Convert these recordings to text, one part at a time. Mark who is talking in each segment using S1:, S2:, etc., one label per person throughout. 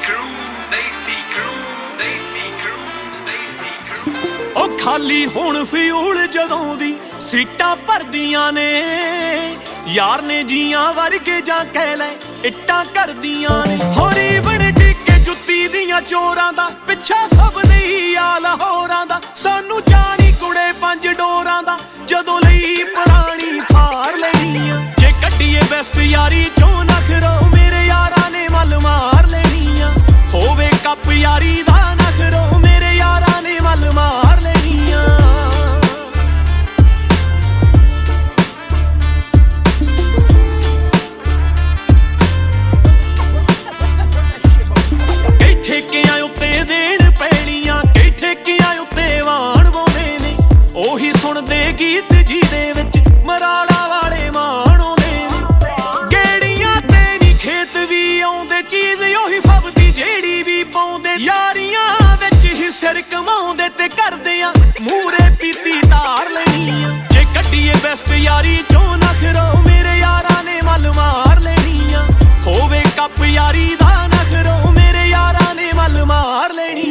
S1: ओ खाली हुण फ्यूल जदों दी सीटां भरदियां ने यार ने जियां वर्गे जां कह लै इट्टां करदियां ने होरी बन टिके जुत्ती दियां चोरां दा पिछा सब नहीं आ लाहौरां दा सानू जानी कुड़े पंज डोरां दा जदों लई पुरानी थार लेनी जे कड्डीए बेस्ट यारी चों नखरो मेरे यारां ने मल मार लेनी होवे कप यारी दा नखरो मेरे यारां ने मल मार सुनदे गीत जिहदे विच मराड़ा वाले माण आउंदे ने गेड़ियां ते नी खेत भी आउंदे चीज़ ओही फबदी जेड़ी भी पाउंदे यारियां विच ही सिर कमाउंदे ते करदे आ मूरे पीती तार लेनी जे कड्डीए बेस्ट यारी चों नखरो मेरे यारां ने मल मार लेनी होवे कप यारी दा नखरो मेरे यारां ने मल मार लेनी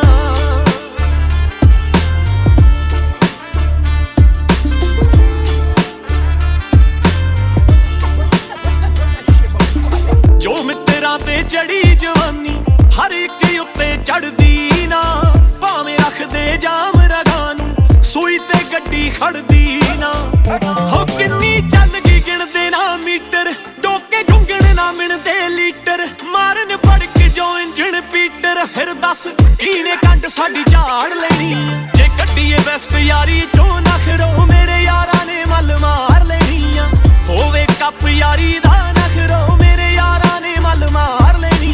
S1: जो मित्तरां ते चढ़ी जवानी हर एक उत्ते चढ़दी ना भावें रखदे जाम रगां नूं सूई ते गड्डी खड़दी ना हो किन्नी चल गई गिणदे ना मीटर डोके घुंगण ना मिणदे लीटर मारन फड़क जो इंजन पीटर फिर दस कीने कंड साडी झाड़ लेनी जे कड्डीए बेस्ट यारी चों नखरो मेरे यारां ने मल मार लेनी होवे कप यारी दा नखरो मेरे यारां ने मल मार लेनी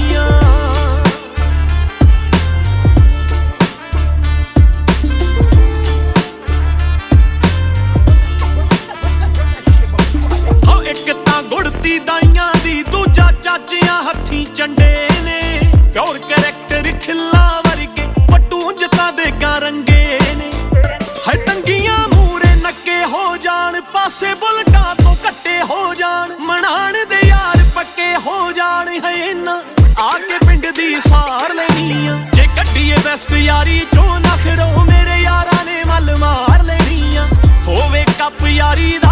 S1: हो एक तां गुड़ती दाइयां दी दूजा चाचियां हत्थी चंडे ने प्योर कैरेक्टर खिल्ला वर्गे पट्टू जता दे रंगे ने है तंगियां मूरे नक्के हो जान पासे बुलटा तो कट्टे हो जान मनाण दे यार पक्के हो जान है इन्ना आके पिंड दी सार लेनी जे कड्डीए बेस्ट यारी चों नखरो मेरे यारां ने मल मार लेनी होवे कप यारी दा